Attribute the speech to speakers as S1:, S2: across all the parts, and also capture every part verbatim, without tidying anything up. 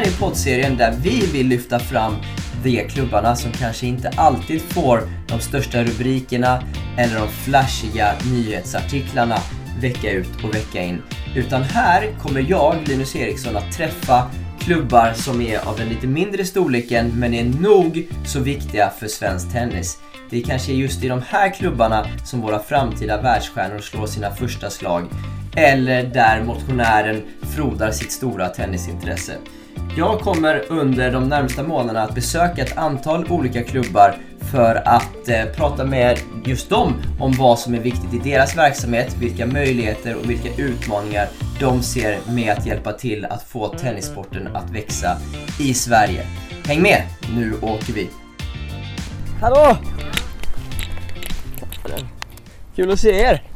S1: är poddserien där vi vill lyfta fram de klubbarna som kanske inte alltid får de största rubrikerna eller de flashiga nyhetsartiklarna vecka ut och vecka in. Utan här kommer jag, Linus Eriksson, att träffa klubbar som är av den lite mindre storleken men är nog så viktiga för svensk tennis. Det är kanske just i de här klubbarna som våra framtida världsstjärnor slår sina första slag, eller där motionären frodar sitt stora tennisintresse. Jag kommer under de närmaste månaderna att besöka ett antal olika klubbar för att eh, prata med just dem om vad som är viktigt i deras verksamhet, vilka möjligheter och vilka utmaningar de ser med att hjälpa till att få tennissporten att växa i Sverige. Häng med, nu åker vi! Hallå! Kul att se er!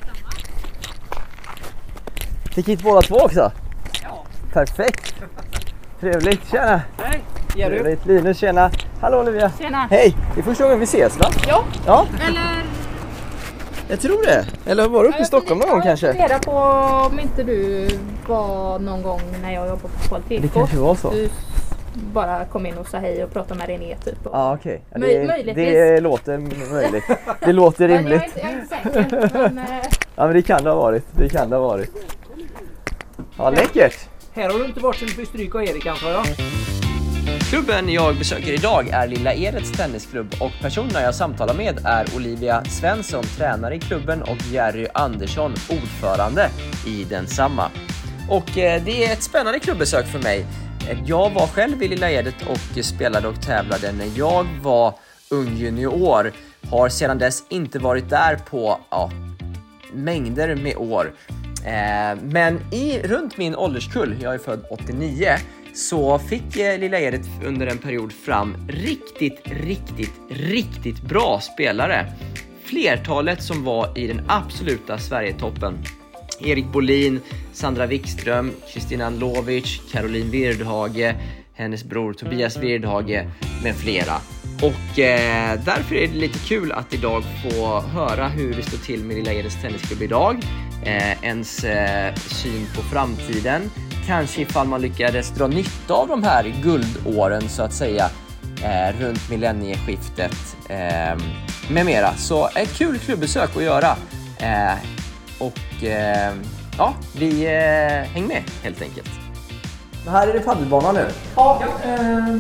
S1: Fick hit båda två också? Ja. Perfekt! Trevligt, tjena!
S2: Hej, Jerry.
S1: Trevligt, Linus, tjena! Hallå Olivia!
S3: Tjena!
S1: Hej! Det är första gången vi ses, va?
S3: Ja,
S1: ja.
S3: eller...
S1: Jag tror det. Eller var du uppe i Stockholm någon gång kanske?
S3: Jag funderar på om inte du var någon gång när jag jobbade på Kvalitet.
S1: Det kanske var så.
S3: Du bara kom in och sa hej och pratade med René typ.
S1: Ja, ah, okej. Okay.
S3: Möj-
S1: det, det låter möjligt. Det låter rimligt.
S3: Jag är inte, jag är inte säker, men...
S1: Ja, men det kan det ha varit. Det kan det ha varit. Ja, läckert.
S2: Här har du inte varit sen du fick stryk av Erik, antar jag.
S1: Klubben jag besöker idag är Lilla Edets tennisklubb och personerna jag samtalar med är Olivia Svensson, tränare i klubben, och Jerry Andersson, ordförande i densamma. Och eh, det är ett spännande klubbbesök för mig. Jag var själv i Lilla Edet och spelade och tävlade när jag var ung junior. Har sedan dess inte varit där på ja, mängder med år. Eh, men i, runt min ålderskull, jag är född åttionio, så fick eh, Lilla Edet under en period fram riktigt, riktigt, riktigt bra spelare. Flertalet som var i den absoluta Sverigetoppen. Erik Bolin, Sandra Wikström, Kristina Lovic, Caroline Wirdhage, hennes bror Tobias Wirdhage med flera. Och eh, därför är det lite kul att idag få höra hur det står till med Lilla Edets tennisklubb idag. Eh, ens eh, syn på framtiden. Kanske ifall man lyckades dra nytta av de här guldåren så att säga eh, runt millennieskiftet eh, med mera. Så ett kul klubbbesök att göra. Eh, och eh, ja, vi eh, hänger med helt enkelt. Men här är det paddelbana nu.
S2: Ja, eh,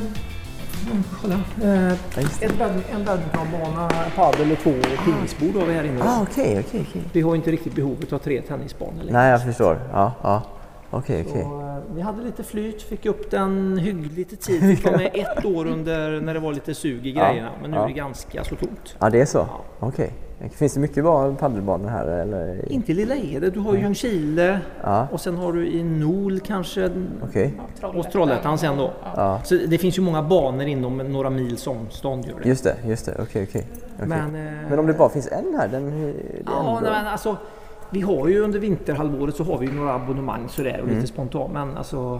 S2: kolla. Eh, ett bad, en badmintonbana, paddel och två tennisbord har vi här inne.
S1: Ah, okej, okej, okej.
S2: Vi har inte riktigt behovet av tre tennisbanor längre.
S1: Nej, jag förstår. Ja, ja. Okej, okay, okej.
S2: Okay. Vi hade lite flyt, fick upp den hyggligt i tid. Vi var med ett år under när det var lite sug i grejerna, ja, men nu ja. är det ganska så tomt.
S1: Ja, det är så? Ja. Okej. Okay. Finns det mycket bra paddelbanor här? Eller?
S2: Inte i Lilla Edet. Du har ju Ljungskile ja. och sen har du i Nol kanske
S1: okay.
S2: ja, och Trollhättan sen då.
S1: Ja.
S2: Så det finns ju många banor inom några mils avstånd. Gör det.
S1: Just det, just det. Okej, okay, okej. Okay. Okay. Men, eh... men om det bara finns en här, den är
S2: ja, nej, men alltså vi har ju under vinterhalvåret så har vi ju några abonnemang så där och
S1: mm.
S2: lite spontant, men alltså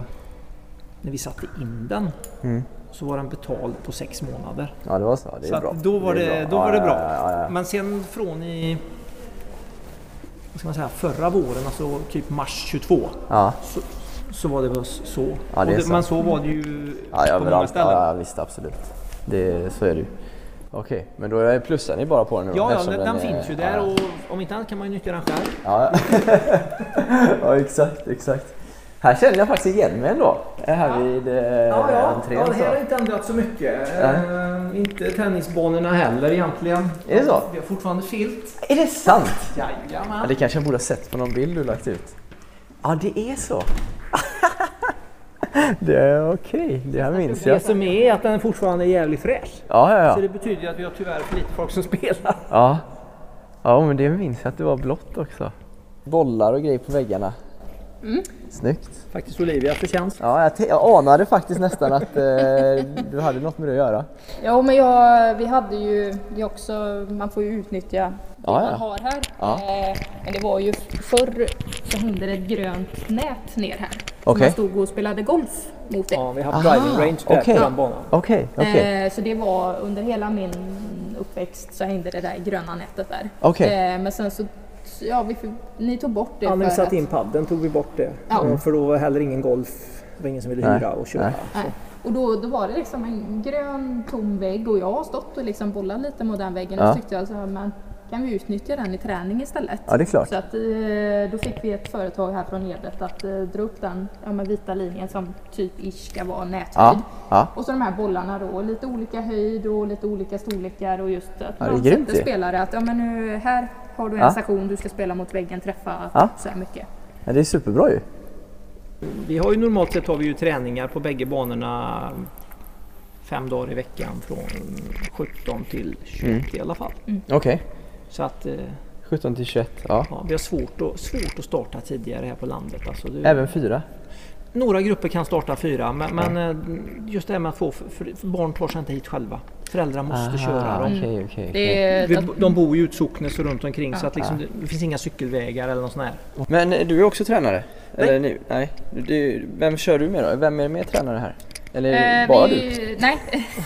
S2: när vi satte in den mm. så var den betald på sex månader.
S1: Ja, det var så. Det är
S2: så
S1: bra.
S2: Då var det,
S1: det,
S2: då var
S1: ja,
S2: det bra.
S1: Ja, ja, ja.
S2: Men sen från i vad ska man säga, förra våren, alltså typ mars tjugotvå,
S1: ja.
S2: så, så var det väl så.
S1: Ja, det är
S2: det,
S1: så.
S2: Men så var det ju
S1: ja,
S2: på många ställen.
S1: Ja, visst, absolut. Det, så är det ju. Okej, okay, men då är plussar ni bara på den nu?
S2: Ja, ja den, den finns är, ju där ja. och om inte annat kan man ju nyttja den själv.
S1: Ja, ja exakt, exakt. Här känner jag faktiskt igen mig ändå. Här ja. vid eh,
S2: ja, ja.
S1: entrén.
S2: Ja, det här har inte ändrat så mycket. Äh, inte tennisbanorna heller egentligen.
S1: Är det så?
S2: Vi har fortfarande filt.
S1: Är det sant?
S2: Jajamän.
S1: Ja, det kanske jag borde ha sett på någon bild du lagt ut. Ja, det är så. Det är okej, okay. Det här minns jag.
S2: Det som är att den fortfarande är jävligt fräsch.
S1: Ja, ja, ja.
S2: Så det betyder ju att vi har tyvärr för lite folk som spelar.
S1: Ja, ja men det minns jag att det var blått också. Bollar och grejer på väggarna.
S3: Mm.
S1: Snyggt.
S2: Faktiskt Olivia förtjänst.
S1: Ja, jag, t- jag anade faktiskt nästan att eh, du hade något med det att göra.
S3: Ja, men jag, vi hade ju det också, man får ju utnyttja det
S1: ja,
S3: man
S1: ja.
S3: har här.
S1: Ja.
S3: Eh, men det var ju förr så hängde det ett grönt nät ner här.
S1: Okay.
S3: Man stod och spelade golf mot det.
S2: Ja, vi har driving range där
S1: okay.
S2: på den banan.
S1: Okej, okay, okej. Okay.
S3: Eh, så det var under hela min uppväxt så hängde det där gröna nätet där.
S1: Okej.
S3: Okay. Eh, men sen så ja, vi, ni tog bort det.
S2: Ja, när vi
S3: för
S2: satt
S3: att...
S2: in padden tog vi bort det.
S3: Ja.
S2: För då var heller ingen golf Det var ingen som ville hyra och köra.
S3: Nej. Och då, då var det liksom en grön tom vägg och jag har stått och liksom bollat lite mot den väggen
S1: Ja.
S3: och tyckte jag så här, men kan vi utnyttja den i träning istället?
S1: Ja, det är klart.
S3: Så att, eh, då fick vi ett företag här från Edet att eh, dra upp den ja, med vita linjen som typ ish ska vara näthöjd.
S1: Ja, ja.
S3: Och så de här bollarna då, lite olika höjd och lite olika storlekar och just att
S1: Ja, det är
S3: man
S1: grymt
S3: sätter
S1: ju.
S3: spelare att ja, men nu, här har du en
S1: Ja.
S3: station, du ska spela mot väggen, träffa
S1: Ja.
S3: så här mycket.
S1: Ja, det är superbra ju.
S2: Vi har ju normalt sett har vi ju träningar på bägge banorna fem dagar i veckan från sjutton till tjugoett
S1: Mm.
S2: i alla fall.
S1: Okej.
S2: Så att eh,
S1: sjutton till tjugoett, ja.
S2: ja, vi har svårt, och, svårt att starta tidigare här på landet. Alltså, det,
S1: Även fyra?
S2: Några grupper kan starta fyra, men, men eh, just det här med att få, för, för barn tar sig inte hit själva. Föräldrar måste köra dem.
S1: Okej, okej, okej.
S3: Det är
S2: Vi,
S3: att-
S2: de bor ju utsocknes runt omkring
S3: Ja.
S2: så att liksom, det, det finns inga cykelvägar eller något sånt här.
S1: Men eh, du är också tränare?
S2: Nej.
S1: Eller nu? Nej. Du, vem kör du med då? Vem är med tränare här? Eller
S3: Eh,
S1: bara
S3: vi,
S1: du?
S3: Nej.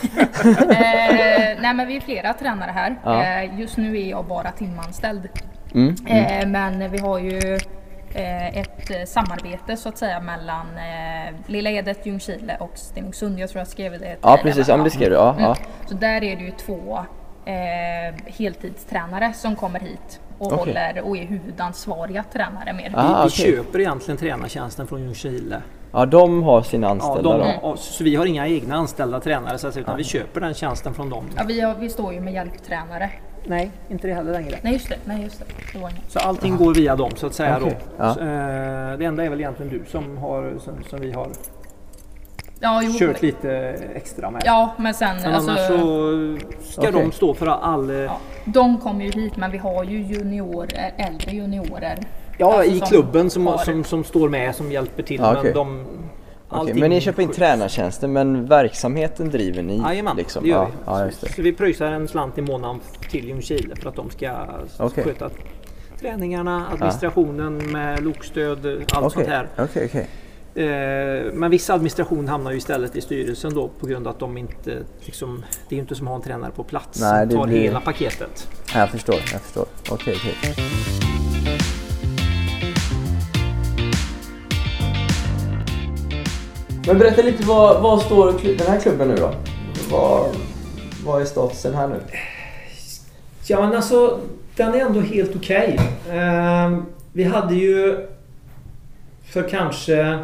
S3: eh, nej, men vi är flera tränare här.
S1: Ja.
S3: Eh, just nu är jag bara timanställd.
S1: Mm. Mm.
S3: Eh, men vi har ju eh, ett eh, samarbete så att säga mellan eh, Lilla Edet, Ljungskile och Stenungsund. Jag tror jag skrev det.
S1: Ja,
S3: tidigare,
S1: precis.
S3: va?
S1: Ja, men det skrev du. Ja,
S3: Mm.
S1: ja.
S3: Så där är det ju två eh, heltidstränare som kommer hit och
S1: Okej.
S3: håller och är huvudansvariga tränare med.
S1: Ah,
S2: vi vi
S1: okej.
S2: köper egentligen tränartjänsten från Ljungskile.
S1: Ja, de har sina
S2: Ja,
S1: anställda
S2: de,
S1: då.
S2: ja, så vi har inga egna anställda tränare så att, säga, utan vi köper den tjänsten från dem.
S3: Ja, vi, har, vi står ju med hjälptränare.
S2: Nej, inte det heller längre.
S3: Nej just det, nej just det. det var inget.
S2: Så allting går via dem så att säga
S1: Okej,
S2: då.
S1: ja.
S2: Så, eh, det enda är väl egentligen du som, har, som, som vi har
S3: Ja, jo,
S2: kört lite extra med.
S3: Ja, men sen
S2: Men
S3: alltså,
S2: annars så ska
S1: Okej.
S2: de stå för all... Ja,
S3: ja, de kommer ju hit, men vi har ju juniorer, äldre juniorer.
S2: ja
S3: Alltså,
S2: i
S3: som
S2: klubben som,
S3: har-
S2: som, som står med, som hjälper till.
S1: Ja, okej.
S2: Men de...
S1: Okej,
S2: allting
S1: men ni köper in
S2: sköts.
S1: tränartjänsten, men verksamheten driver ni?
S2: Jajamän,
S1: liksom.
S2: det gör
S1: ja,
S2: vi.
S1: Ja, just det.
S2: Så, så vi pröjsar en slant i månaden till Ljungskile för att de ska
S1: Okej.
S2: sköta träningarna, administrationen med lokstöd, allt
S1: Okej,
S2: sånt här.
S1: okej, okej.
S2: Eh, men viss administration hamnar ju istället i styrelsen då på grund av att de inte, liksom, det är ju inte som att ha en tränare på plats
S1: Nej,
S2: som
S1: det
S2: tar
S1: blir-
S2: hela paketet.
S1: Ja, jag förstår, jag förstår. Okej, okej. Men berätta lite, vad, vad står kl- den här klubben nu då? Vad, vad är statusen här nu?
S2: Ja men alltså, den är ändå helt okej. Eh, vi hade ju för kanske,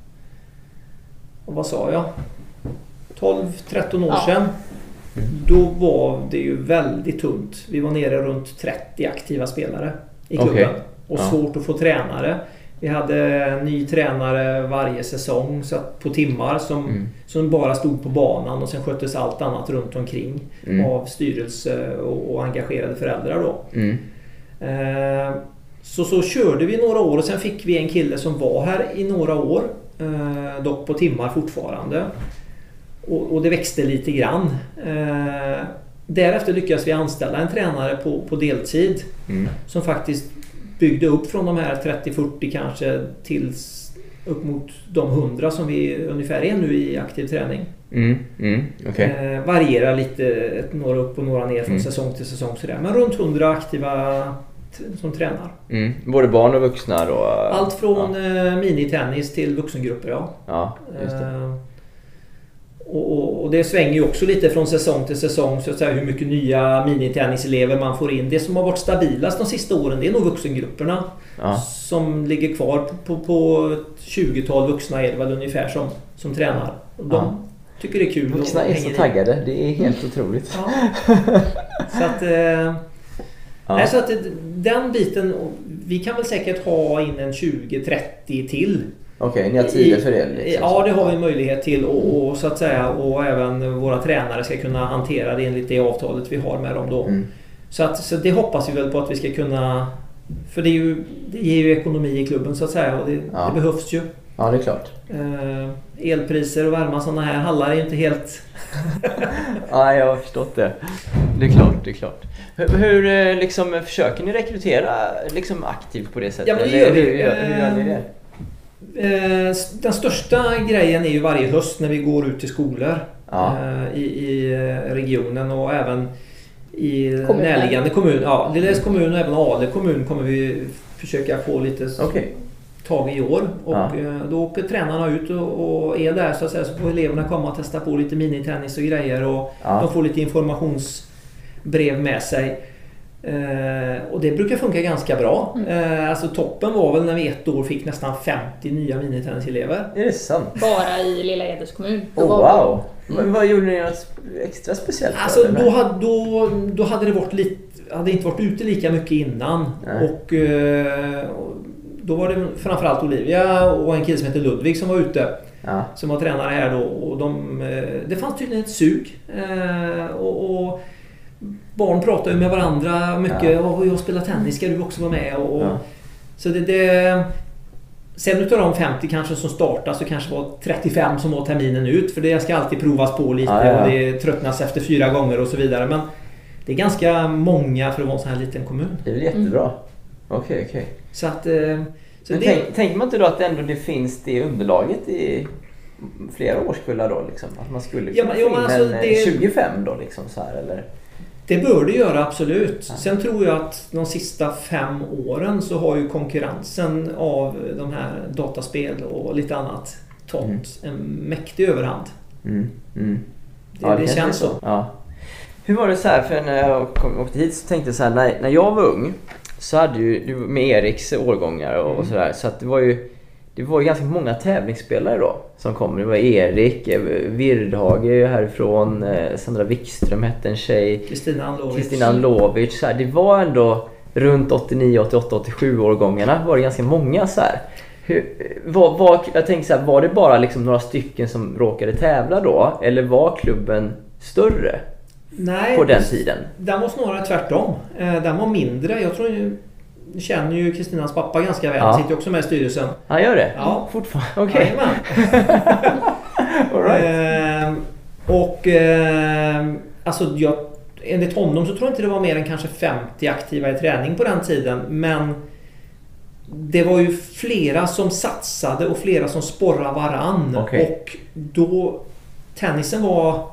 S2: vad sa jag, tolv tretton år
S3: Ja.
S2: sedan. Då var det ju väldigt tunt. Vi var nere runt trettio aktiva spelare i klubben.
S1: Okej.
S2: Och
S1: Ja.
S2: svårt att få tränare. Vi hade en ny tränare varje säsong så att på timmar som,
S1: Mm.
S2: som bara stod på banan och sen sköttes allt annat runt omkring
S1: Mm.
S2: av styrelse och, och engagerade föräldrar då.
S1: Mm.
S2: Eh, så, så körde vi några år och sen fick vi en kille som var här i några år. Eh, dock på timmar fortfarande. Och, och det växte lite grann. Eh, därefter lyckades vi anställa en tränare på, på deltid.
S1: Mm.
S2: Som faktiskt byggde upp från de här trettio fyrtio kanske till upp mot de hundra som vi ungefär är nu i aktiv träning.
S1: Mm. Mm. Okej.
S2: Eh, varierar lite, ett, några upp och några ner från
S1: Mm.
S2: säsong till säsong sådär. Men runt hundra aktiva t- som tränar.
S1: Mm. Både barn och vuxna då?
S2: Allt från
S1: Ja,
S2: eh, minitennis till vuxengrupper, ja.
S1: ja just det.
S2: Eh, och, och, och det svänger ju också lite från säsong till säsong så att säga, hur mycket nya minitenniselever man får in. Det som har varit stabilast de sista åren det är nog vuxengrupperna.
S1: Ja.
S2: Som ligger kvar på, på ett tjugotal vuxna är det väl ungefär som, som tränar. Och de
S1: Ja.
S2: tycker det är kul.
S1: Vuxna
S2: och
S1: är
S2: hänger
S1: så
S2: i.
S1: taggade, det är helt otroligt.
S2: Ja. Så att, eh,
S1: Ja.
S2: nej, så att det- den biten, vi kan väl säkert ha in en tjugo trettio till.
S1: Okej, ni har tider för det? Liksom.
S2: Ja, det har vi möjlighet till och, och så att säga och även våra tränare ska kunna hantera det enligt det avtalet vi har med dem då.
S1: Mm.
S2: Så, att, så det hoppas vi väl på att vi ska kunna, för det, är ju, det ger ju ekonomi i klubben så att säga och det,
S1: Ja.
S2: det behövs ju.
S1: Ja, det är klart.
S2: Eh, elpriser och värma sådana här hallar är ju inte helt...
S1: Ja, jag har förstått det. Det är klart, det är klart. Hur, hur eh, liksom, försöker ni rekrytera liksom, aktivt på det sättet?
S2: Ja, men det
S1: Eller
S2: gör vi.
S1: Hur, hur, hur gör ni det?
S2: Eh, Den största grejen är ju varje höst när vi går ut till skolor
S1: Ja.
S2: eh, i, i eh, regionen och även i
S3: Kommuner.
S2: närliggande kommun. Ja, Lillhärdals kommun och även Ale kommun kommer vi försöka få lite s-
S1: Okej.
S2: tag i år. Och
S1: Ja.
S2: då åker tränarna ut och, och är där så att säga, så får eleverna komma och testa på lite minitennis och grejer och
S1: Ja.
S2: de får lite informationsbrev med sig. Eh, och det brukar funka ganska bra.
S3: Mm.
S2: Eh, alltså toppen var väl när vi ett år fick nästan femtio nya minitenniselever.
S1: Är det sant?
S3: Bara i Lilla Edets kommun. Då
S1: Oh,
S3: var
S1: wow! Men vad gjorde ni något extra speciellt?
S2: Alltså
S1: eller?
S2: då hade, då, då hade det varit lite, hade inte varit ute lika mycket innan.
S1: Nej.
S2: Och eh, då var det framförallt Olivia och en kille som heter Ludvig som var ute.
S1: Ja.
S2: Som var tränare här då. Och de, eh, det fanns tydligen ett sug. Eh, och, och barn pratar ju med varandra mycket.
S1: Ja.
S2: Ja. Jag spelar tennis, ska du också vara med? Och,
S1: Ja.
S2: Så det... det Sen utav de femtio kanske som startar så kanske var trettiofem som var terminen ut. För det ska alltid provas på lite
S1: Ja, ja, ja.
S2: och det tröttnas efter fyra gånger och så vidare. Men det är ganska många för att vara en sån här liten kommun.
S1: Det är väl jättebra. Okej, okej.
S2: Så att... eh, Så
S1: Men
S2: det,
S1: tänk, tänker man inte då att ändå det finns det underlaget i flera årskullar då liksom? Att man skulle
S2: Ja,
S1: kunna
S2: men- ja,
S1: få
S2: men
S1: in
S2: alltså
S1: en eh,
S2: det-
S1: tjugofem då liksom så här eller?
S2: det bör det göra absolut.
S1: Ja.
S2: Sen tror jag att de sista fem åren så har ju konkurrensen av de här dataspel och lite annat tagit en mäktig överhand.
S1: Mm. Mm.
S2: Det, det
S1: kanske är
S2: känns så.
S1: Ja. Hur var det så här, för när jag kom, åkte hit så tänkte jag så här, när, när jag var ung så hade ju du med Eriks årgångar och,
S2: Mm.
S1: och sådär, så att det var ju det var ju ganska många tävlingsspelare då som kom. Det var Erik, eh, Virdhage härifrån, eh, Sandra Wikström hette en tjej,
S2: Kristina Anlovic.
S1: Kristina Anlovic, så här, det var ändå runt åttionio, åttioåtta, åttiosju årgångarna var det ganska många så här. Hur, var, var, jag tänker så här, var det bara liksom några stycken som råkade tävla då? Eller var klubben större
S2: Nej,
S1: på den tiden?
S2: den var snarare tvärtom. Eh, Den var mindre. Jag tror ju, jag känner ju Kristinas pappa ganska väl.
S1: Ja.
S2: Han sitter ju också med i styrelsen.
S1: Han gör det?
S2: Ja.
S1: Fortfarande? Okej.
S2: Jajamän.
S1: All right.
S2: Ehm, och ehm, alltså jag, enligt honom så tror jag inte det var mer än kanske femtio aktiva i träning på den tiden. Men det var ju flera som satsade och flera som sporrade varann.
S1: Okej.
S2: Och då tennisen var...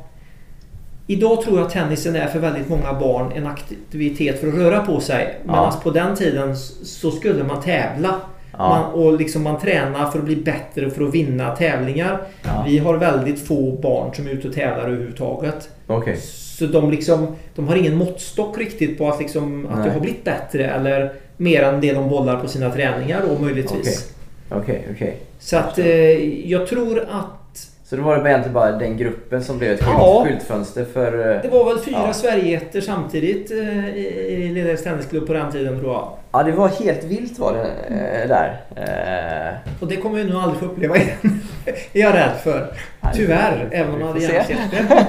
S2: Idag tror jag att tennisen är för väldigt många barn en aktivitet för att röra på sig. Men
S1: Ja.
S2: alltså på den tiden så skulle man tävla.
S1: Ja.
S2: Man, och liksom man tränar för att bli bättre och för att vinna tävlingar.
S1: Ja.
S2: Vi har väldigt få barn som är ute och tävlar överhuvudtaget.
S1: Okej.
S2: Så de, liksom, de har ingen måttstock riktigt på att, liksom, att
S1: Nej.
S2: jag har blivit bättre. Eller mer än det de bollar på sina träningar då möjligtvis.
S1: Okej, okej.
S2: Så att eh, jag tror att
S1: Så då var det egentligen bara den gruppen som blev ett skylt,
S2: Ja.
S1: skyltfönster för... eh,
S2: det var väl fyra
S1: Ja.
S2: Sverigeätter samtidigt eh, i, i Lilla Edets tennisklubb på den tiden tror jag.
S1: Ja, det var helt vilt var det eh, där. Eh,
S2: Och det kommer vi nog aldrig få uppleva igen. är jag rädd för. Tyvärr, även om man hade
S1: vi får
S2: gärna
S1: se.
S2: sett det.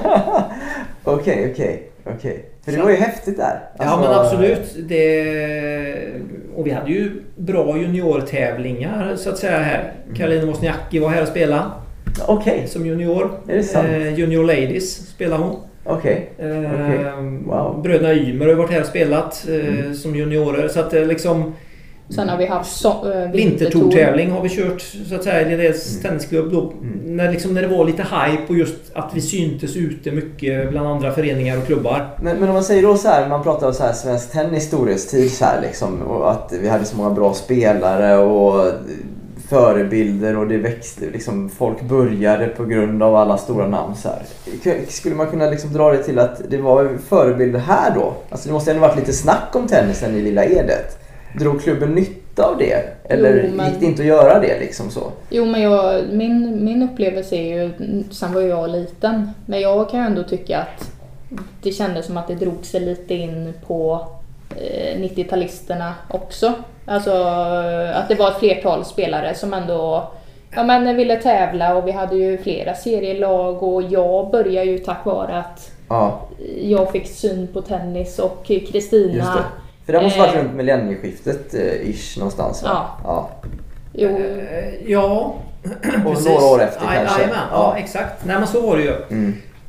S1: Okej, okej, okej. För det
S2: Så-
S1: var ju häftigt där.
S2: Ja
S1: Alltså,
S2: men absolut. Det... Och vi hade ju bra juniortävlingar så att säga här. Karolina Wozniacki var här och spelade
S1: Okej,
S2: som junior.
S1: Är det sant?
S2: Eh, junior Ladies spelade hon.
S1: okej.
S2: Eh,
S1: Okej. Wow.
S2: Bröderna Ymer har varit här och spelat eh,
S1: Mm.
S2: som juniorer. Så att det liksom...
S3: Sen har vi haft so- äh,
S2: Vintertourtävling har vi kört så att säga i Lilla
S1: Mm.
S2: tennisklubb då.
S1: Mm.
S2: När, liksom, när det var lite hype och just att vi syntes ute mycket bland andra föreningar och klubbar.
S1: Men, men om man säger då så här, man pratar om så här svensk tennis storhetstid så här liksom, och att vi hade så många bra spelare och förebilder och det växte liksom, folk började på grund av alla stora namn så här. Skulle man kunna liksom dra det till att det var förebilder här då? Alltså det måste ändå varit lite snack om tennisen i Lilla Edet. Drog klubben nytta av det? Eller
S3: Jo, men-
S1: gick det inte att göra det liksom så?
S3: Jo, men jag, min, min upplevelse är ju, sen var jag liten, men jag kan ju ändå tycka att det kändes som att det drog sig lite in på eh, nittio-talisterna också. Alltså att det var ett flertal spelare som ändå ja, men ville tävla och vi hade ju flera serielag och jag började ju tack vare att
S1: Ja,
S3: jag fick syn på tennis och
S1: just
S3: Kristina.
S1: det. För det måste varit
S3: Eh.
S1: runt millennieskiftet eh, ish någonstans va?
S3: Ja.
S1: Ja.
S3: Jo,
S2: Eh, ja,
S1: Och
S2: precis.
S1: några år efter
S2: Aj,
S1: kanske.
S2: Jajamän, ja. exakt. Nej men så var det ju.
S1: Mm.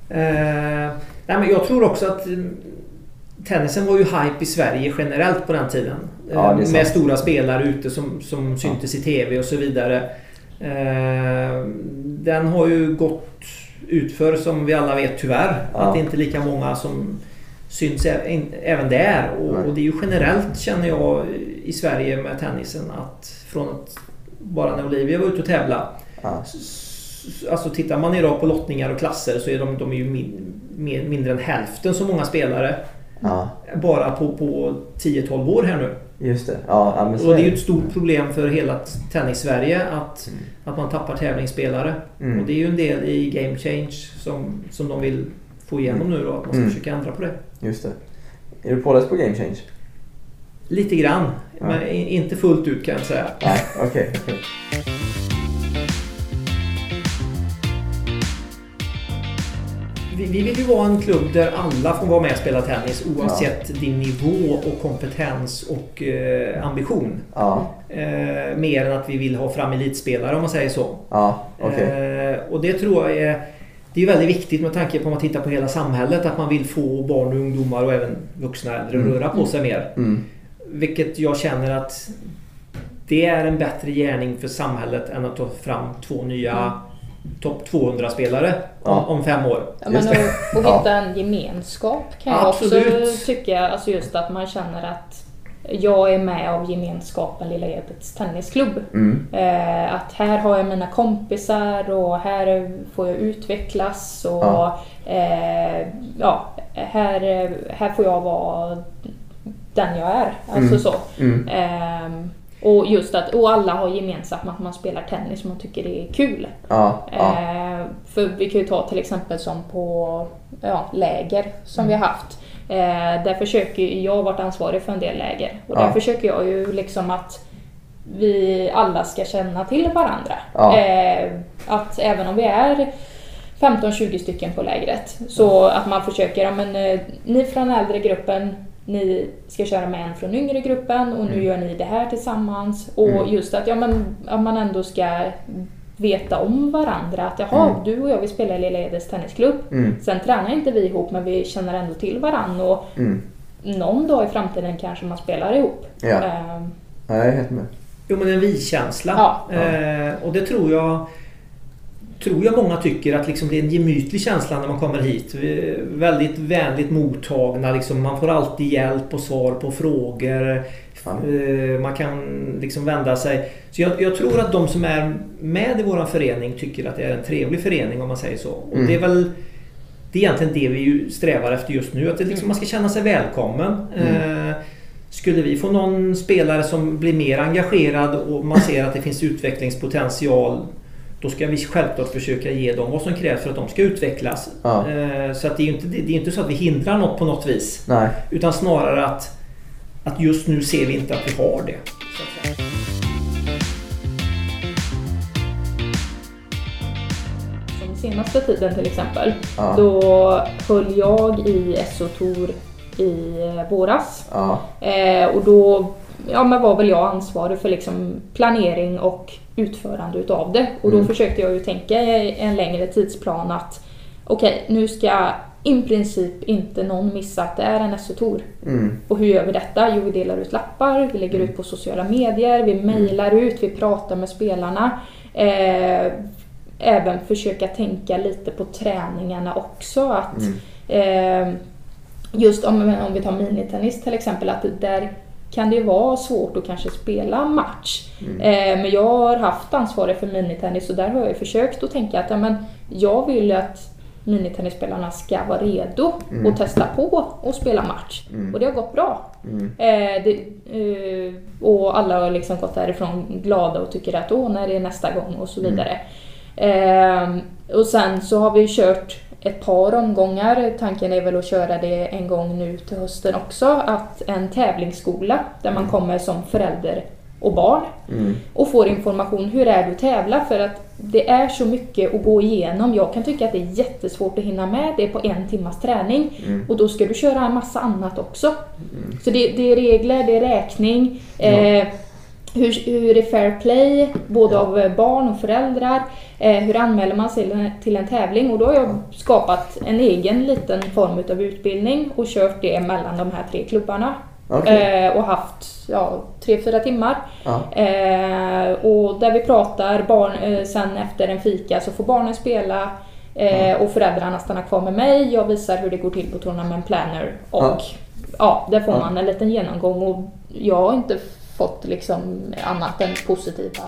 S2: Eh, nej, men jag tror också att mm, tennisen var ju hype i Sverige generellt på den tiden.
S1: Ja,
S2: Eh,
S1: det är sant.
S2: med stora spelare ute som, som syntes i tv och så vidare. Eh, den har ju gått utför som vi alla vet tyvärr.
S1: Ja.
S2: Att det inte är lika många som syns ä- även där. Och,
S1: Nej.
S2: och det är ju generellt känner jag i Sverige med tennisen att från att bara när Olivia var ute och tävla.
S1: Ja.
S2: Alltså tittar man idag på lottningar och klasser så är de, de är ju min, min, mindre än hälften så många spelare. Ja. Bara på, på tio tolv år här nu.
S1: Just det. Ja, ja, men
S2: och det är ju ett stort problem för hela tennis-Sverige att, mm. att man tappar tävlingsspelare. Mm. Och det är ju en del i Game Change som, som de vill få igenom mm. nu då, att man ska mm. försöka ändra på det.
S1: Just det. Är du påläst på Game Change?
S2: Lite grann, ja. Men inte fullt ut kan jag säga.
S1: Nej, okej. Okay, okay.
S2: Vi, vi vill ju vara en klubb där alla får vara med och spela tennis oavsett ja. din nivå och kompetens och eh, ambition. Ja. Eh, mer än att vi vill ha fram elitspelare om man säger så. Ja, okay. eh, och det tror jag är, det är väldigt viktigt med tanke på om man tittar på hela samhället att man vill få barn och ungdomar och även vuxna äldre mm. röra på sig mer. Mm. Vilket jag känner att det är en bättre gärning för samhället än att ta fram två nya mm. topp tvåhundra-spelare om, ja. om fem år.
S3: Ja, men och, och hitta ja. en gemenskap kan jag Absolut. också tycka. Alltså just att man känner att jag är med av gemenskapen Lilla Edets tennisklubb. Mm. Eh, att här har jag mina kompisar och här får jag utvecklas. Och ja. Eh, ja, här, här får jag vara den jag är. Alltså mm. så. Mm. Eh, Och just att och alla har gemensamt att man spelar tennis som man tycker det är kul. Ja, ja. Eh, för vi kan ju ta till exempel som på ja, läger som mm. vi har haft. Eh, där försöker jag varit ansvarig för en del läger. Och ja. där försöker jag ju liksom att vi alla ska känna till varandra. Ja. Eh, att även om vi är femton tjugo stycken på lägret så att man försöker, ja, men eh, ni från äldre gruppen, ni ska köra med en från yngre gruppen och nu mm. gör ni det här tillsammans. Och mm. just att, ja, men, att man ändå ska veta om varandra. Att jaha, mm. du och jag vill spela i Lilla Edets tennisklubb. Mm. Sen tränar inte vi ihop men vi känner ändå till varandra. Och mm. någon dag i framtiden kanske man spelar ihop.
S1: Ja, uh, jag är helt med.
S2: Jo, men en vi-känsla. Ja. Uh, och det tror jag tror jag många tycker att liksom det är en gemytlig känsla när man kommer hit. Vi är väldigt vänligt mottagna. Liksom man får alltid hjälp och svar på frågor. Mm. Man kan liksom vända sig. Så jag, jag tror att de som är med i vår förening tycker att det är en trevlig förening om man säger så. Och mm. det är väl det är egentligen det vi ju strävar efter just nu. Att det liksom, man ska känna sig välkommen. Mm. Eh, skulle vi få någon spelare som blir mer engagerad och man ser att det finns utvecklingspotential, då ska vi självklart försöka ge dem vad som krävs för att de ska utvecklas. Ja. Så att det är ju inte, det är inte så att vi hindrar något på något vis. Nej. Utan snarare att, att just nu ser vi inte att vi har det.
S3: Som senaste tiden till exempel, ja. då höll jag i S O-tour i våras. Ja. Eh, och då ja, men var väl jag ansvarig för liksom planering och utförande utav det. Och då mm. försökte jag ju tänka i en längre tidsplan att okej, okay, nu ska i princip inte någon missa att det är en S O-tour. Mm. Och hur gör vi detta? Jo, vi delar ut lappar, vi lägger mm. ut på sociala medier, vi mejlar mm. ut, vi pratar med spelarna. Eh, även försöka tänka lite på träningarna också. Att mm. eh, just om, om vi tar minitennis till exempel, att där kan det ju vara svårt att kanske spela match. Mm. Eh, men jag har haft ansvar för minitennis och där har jag försökt att tänka att ja, men jag vill att minitennisspelarna ska vara redo mm. och testa på och spela match. Mm. Och det har gått bra. Mm. Eh, det, eh, och alla har liksom gått därifrån glada och tycker att åh, när det är nästa gång och så vidare. Mm. Eh, och sen så har vi kört ett par omgångar. Tanken är väl att köra det en gång nu till hösten också. Att en tävlingsskola där man kommer som förälder och barn. Mm. Och får information. Hur är du att tävla? För att det är så mycket att gå igenom. Jag kan tycka att det är jättesvårt att hinna med det på en timmas träning. Mm. Och då ska du köra en massa annat också. Mm. Så det, det är regler, det är räkning. Ja. Eh, Hur, hur är fair play, både ja. av barn och föräldrar. Eh, hur anmäler man sig till en tävling? Och då har jag skapat en egen liten form av utbildning och kört det mellan de här tre klubbarna. Okay. Eh, och haft ja, tre, fyra timmar. Ja. Eh, och där vi pratar, barn, eh, sen efter en fika så får barnen spela. Eh, ja. Och föräldrarna stannar kvar med mig. Jag visar hur det går till på Tournament Planner. Och ja, ja där får ja. man en liten genomgång. Och jag har inte fått liksom annat än positiva.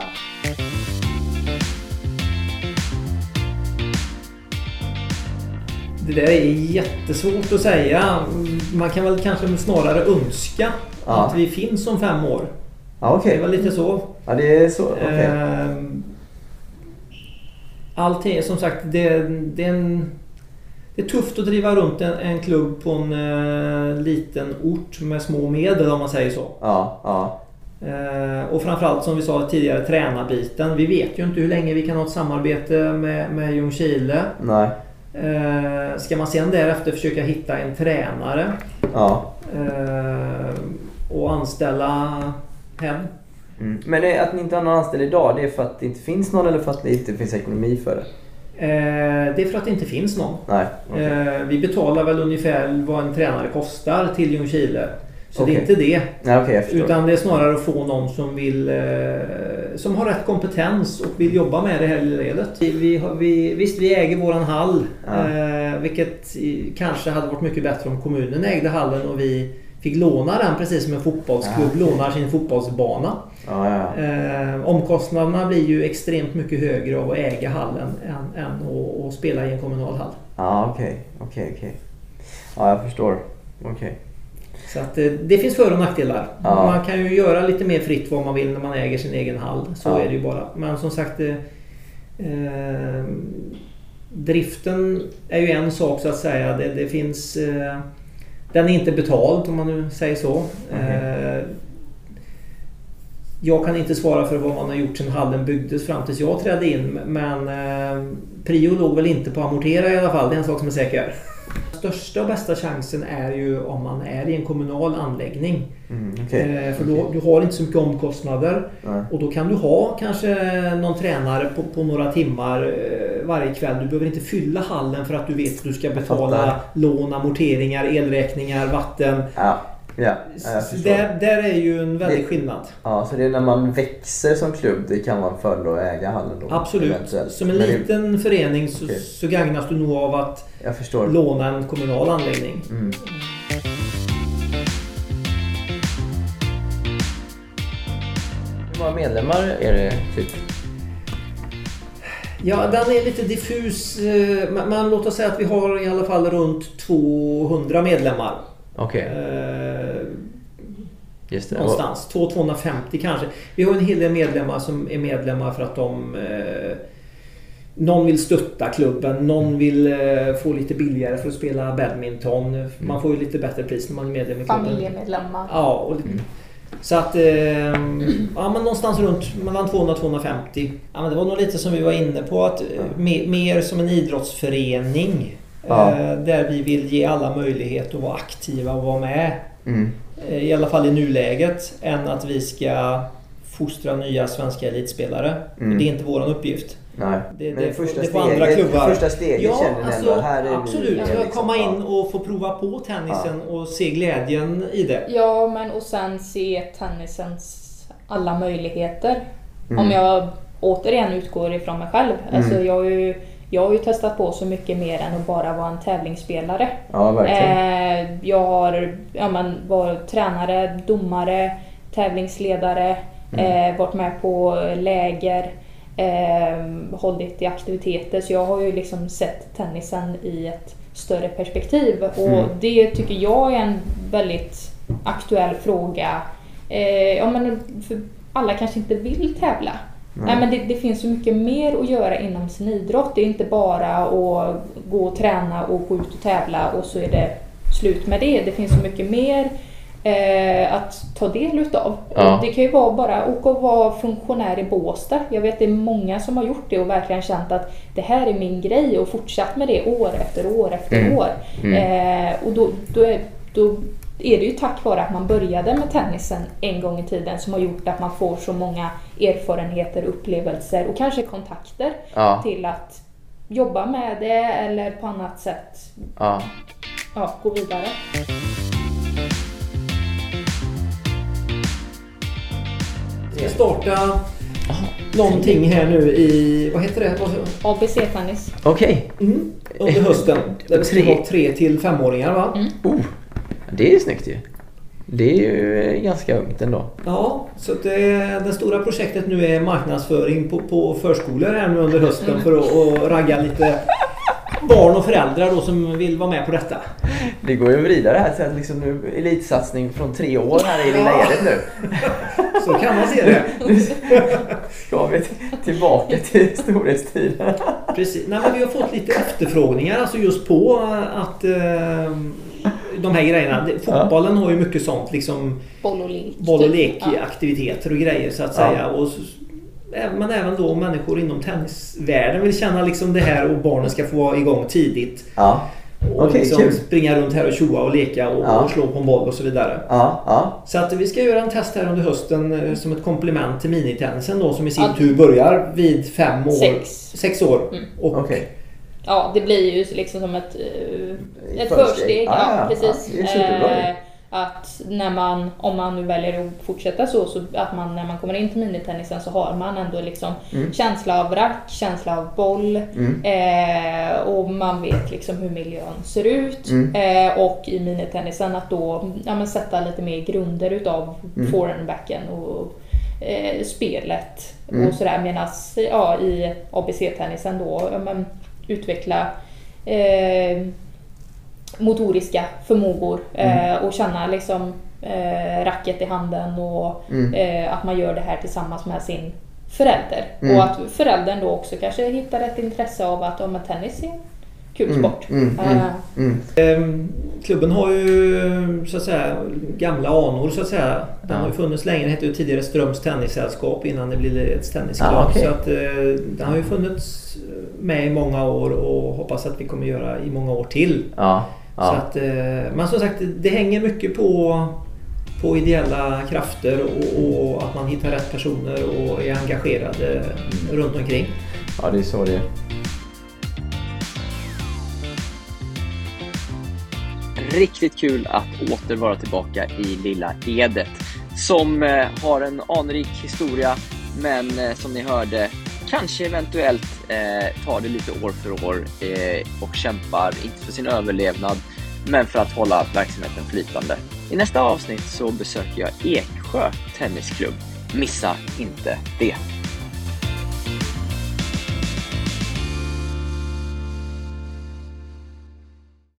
S2: Det där är jättesvårt att säga. Man kan väl kanske snarare önska ja. att vi finns om fem år.
S1: Ja, okay.
S2: Det var lite så.
S1: Ja, det är så. Okay.
S2: Allting, som sagt, det, det, är en, det är tufft att driva runt en, en klubb på en uh, liten ort med små medel, om man säger så.
S1: Ja, ja.
S2: Uh, och framförallt, som vi sa tidigare, tränarbiten. Vi vet ju inte hur länge vi kan ha ett samarbete med, med Ljungskile.
S1: Nej.
S2: Uh, ska man sedan därefter försöka hitta en tränare
S1: ja.
S2: uh, och anställa hem.
S1: Mm. Men det, att ni inte har någon anställd idag, det är för att det inte finns någon eller för att det inte finns ekonomi för det?
S2: Uh, det är för att det inte finns någon.
S1: Nej. Okay.
S2: Uh, vi betalar väl ungefär vad en tränare kostar till Ljungskile. Så okay. det är inte det.
S1: Nej, okay, jag förstår.
S2: Utan det är snarare att få någon som vill eh, som har rätt kompetens och vill jobba med det här ledet. Vi, vi, har, vi, visst, vi äger våran hall. Ja. Eh, vilket kanske hade varit mycket bättre om kommunen ägde hallen och vi fick låna den, precis som en fotbollsklubb ja. lånar sin fotbollsbana.
S1: Ja, ja.
S2: Eh, omkostnaderna blir ju extremt mycket högre av att äga hallen än, än att, att spela i en kommunal hall.
S1: Ja, okej. Okay. Okej, okay, okej. Okay. Ja, jag förstår. Okej. Okay.
S2: Så att det, det finns för- och nackdelar.
S1: Ja.
S2: Man kan ju göra lite mer fritt vad man vill när man äger sin egen hall. Så ja. är det ju bara. Men som sagt, eh, driften är ju en sak, så att säga. Det, det finns, eh, den är inte betald, om man nu säger så. Mm. Eh, jag kan inte svara för vad man har gjort sedan hallen byggdes fram tills jag trädde in. Men eh, prio låg väl inte på att amortera i alla fall. Det är en sak som är säker. Största och bästa chansen är ju om man är i en kommunal anläggning.
S1: Mm, okay.
S2: eh, för då
S1: okay.
S2: du har inte så mycket omkostnader.
S1: Nej.
S2: Och då kan du ha kanske någon tränare på, på några timmar eh, varje kväll. Du behöver inte fylla hallen för att du vet att du ska betala lån, amorteringar, elräkningar, vatten.
S1: Ja. Ja,
S2: där, där är ju en väldig
S1: det,
S2: skillnad.
S1: Ja, så det är när man växer som klubb, det kan vara en fördel att äga hallen då?
S2: Absolut.
S1: Eventuellt.
S2: Som en Men liten det... förening så, okay. så gagnas du nog av att
S1: Jag förstår.
S2: låna en kommunal anläggning.
S1: Mm. Hur många medlemmar är det typ?
S2: Ja, den är lite diffus. Men, men låt oss säga att vi har i alla fall runt tvåhundra medlemmar.
S1: Okej. Okay.
S2: Eh,
S1: Just det.
S2: någonstans. två tvåhundrafemtio kanske. Vi har en hel del medlemmar som är medlemmar för att de... Eh, någon vill stötta klubben. Någon vill eh, få lite billigare för att spela badminton. Mm. Man får ju lite bättre pris när man är medlem i klubben.
S3: Familjemedlemmar.
S2: Ja, och lite, mm. Så att... Eh, ja, men någonstans runt mellan tvåhundra och tvåhundrafemtio. Ja, men det var nog lite som vi var inne på. Att, mm. mer, mer som en idrottsförening. Ja. Där vi vill ge alla möjlighet att vara aktiva och vara med.
S1: Mm.
S2: I alla fall i nuläget. Än att vi ska fostra nya svenska elitspelare. Mm. Det är inte vår uppgift.
S1: Nej.
S2: Det,
S1: Men
S2: det,
S1: första,
S2: det
S1: steg,
S2: andra klubbar.
S1: första steget
S2: ja,
S1: känner ni
S2: alltså,
S1: ändå. Här är
S2: absolut.
S1: Vi,
S2: liksom, komma in och få prova på tennisen ja. och se glädjen i det.
S3: Ja, men och sen se tennisens alla möjligheter.
S1: Mm.
S3: Om jag återigen utgår ifrån mig själv.
S1: Mm. Alltså
S3: jag har ju Jag har ju testat på så mycket mer än att bara vara en tävlingsspelare.
S1: Ja, verkligen.
S3: Eh, jag har ja, man, varit tränare, domare, tävlingsledare, mm. eh, varit med på läger, eh, hållit i aktiviteter. Så jag har ju liksom sett tennisen i ett större perspektiv. Och mm. det tycker jag är en väldigt aktuell fråga. Eh, ja, men för alla kanske inte vill tävla. Nej. Nej, men det, det finns så mycket mer att göra inom sin idrott. Det är inte bara att gå och träna och gå ut och tävla och så är det slut med det. Det finns så mycket mer eh, att ta del utav.
S1: Ja.
S3: Det kan ju vara bara att åka och vara funktionär i Båstad. Jag vet det är många som har gjort det och verkligen känt att det här är min grej och fortsatt med det år efter år efter
S1: mm.
S3: år.
S1: Mm.
S3: Eh, och då, då, är, då är det ju tack vare att man började med tennisen en gång i tiden som har gjort att man får så många erfarenheter, upplevelser och kanske kontakter
S1: ja.
S3: till att jobba med det eller på annat sätt
S1: ja.
S3: Ja, gå vidare.
S2: Vi ska starta någonting här nu i, vad heter det?
S3: A B C-tennis.
S1: Okej.
S2: Okay. Mm. Under hösten. Där vi ska ha tre till femåringar, va?
S3: Mm.
S1: Oh. Det är snyggt ju. Det är ju ganska ungt ändå.
S2: Ja, så att det, det stora projektet nu är marknadsföring på, på förskolor här nu under hösten för att och ragga lite barn och föräldrar då som vill vara med på detta.
S1: Det går ju att vrida det här till att liksom nu elitsatsning från tre år här i Lilla Edet nu.
S2: Så kan man se det.
S1: Nu ska vi tillbaka till storhetstiden.
S2: Precis. Nej, men vi har fått lite efterfrågningar alltså just på att eh, de här grejerna. Fotbollen har ju mycket sånt liksom
S3: Boll och lek.
S2: boll och lekaktiviteter och grejer så att säga.
S1: Ja.
S2: Och så, men även då människor inom tennisvärlden vill känna liksom det här och barnen ska få vara igång tidigt.
S1: Ja.
S2: Och
S1: Okej,
S2: liksom
S1: kul.
S2: springa runt här och tjoa och leka och,
S1: Ja.
S2: och slå på en boll och så vidare.
S1: Ja, ja.
S2: Så att vi ska göra en test här under hösten eh, som ett komplement till minitennisen då som i sin
S3: Ja.
S2: tur börjar vid fem år.
S3: Sex.
S2: Sex år.
S3: Mm.
S2: Och
S1: Okej.
S3: Ja, det blir ju liksom som ett, eh, ett
S1: Försteg.
S3: försteg.
S1: Ja,
S3: Ja,
S1: ja,
S3: precis.
S1: ja, det är superbra det.
S3: Eh, att när man, om man nu väljer att fortsätta så, så att man när man kommer in till minitennisen så har man ändå liksom
S1: Mm.
S3: känsla av rack, känsla av boll
S1: Mm.
S3: eh, och man vet liksom hur miljön ser ut.
S1: Mm.
S3: Eh, och i minitennisen att då ja, men sätta lite mer grunder utav
S1: Mm.
S3: forehandbacken och eh, spelet
S1: Mm.
S3: och sådär, medan ja, i A B C-tennisen då ja, men, utveckla eh, motoriska förmågor eh, och känna liksom eh, racket i handen och
S1: Mm.
S3: eh, att man gör det här tillsammans med sin förälder.
S1: Mm.
S3: Och att föräldern då också kanske hittar ett intresse av att om tennis är en kul
S1: Mm.
S3: sport.
S1: Mm. Mm.
S3: Eh,
S1: Mm.
S2: Ehm, klubben har ju så att säga gamla anor så att säga. Den
S1: Ja.
S2: har ju funnits länge. Den hette ju tidigare Ströms tennissällskap innan det blev ett tennisklubb.
S1: Ja, okej.
S2: Så att eh, den har ju funnits med i många år och hoppas att vi kommer göra i många år till.
S1: Ja.
S2: Så
S1: Ja.
S2: att, eh, men som sagt, det hänger mycket på, på ideella krafter och, och att man hittar rätt personer och är engagerade
S1: Mm.
S2: runt omkring.
S1: Ja, det är så det är. Riktigt kul att åter vara tillbaka i Lilla Edet som eh, har en anrik historia, men eh, som ni hörde kanske eventuellt eh, tar det lite år för år eh, och kämpar inte för sin överlevnad men för att hålla verksamheten flytande. I nästa avsnitt så besöker jag Eksjö Tennisklubb. Missa inte det!